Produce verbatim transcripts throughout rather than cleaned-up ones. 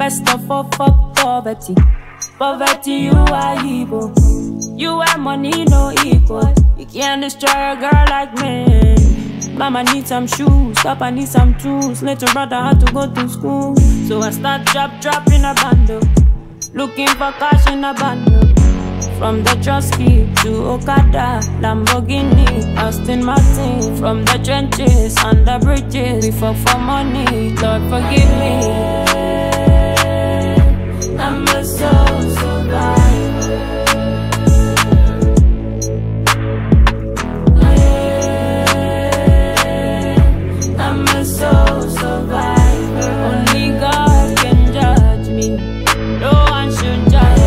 Best of all, fuck poverty. Poverty, you are evil. You have money, no equal. You can't destroy a girl like me. Mama need some shoes, Papa need some tools. Little brother had to go to school, so I start drop, drop in a bundle, looking for cash in a bundle. From the Trusky to Okada, Lamborghini, Aston Martin. From the trenches, under bridges, we fuck for money. Lord forgive me, I'm a soul survivor. I'm a soul survivor. Only God can judge me, no one should judge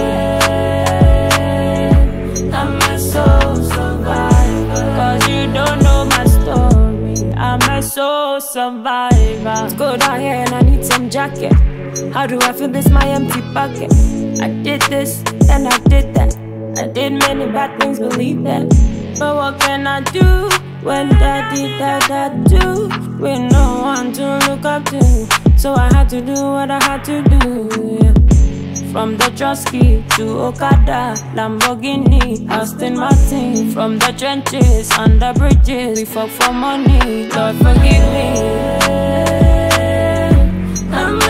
me. I'm a soul survivor. Cause you don't know my story. I'm a soul survivor. Let's go down here and I need some jacket. How do I feel this my empty pocket? I did this and I did that. I did many bad things, believe that. But what can I do when daddy died that too? With no one to look up to, so I had to do what I had to do, yeah. From the Trusky to Okada, Lamborghini, Aston Martin. From the trenches, under bridges, we fuck for money. Lord forgive me, I'm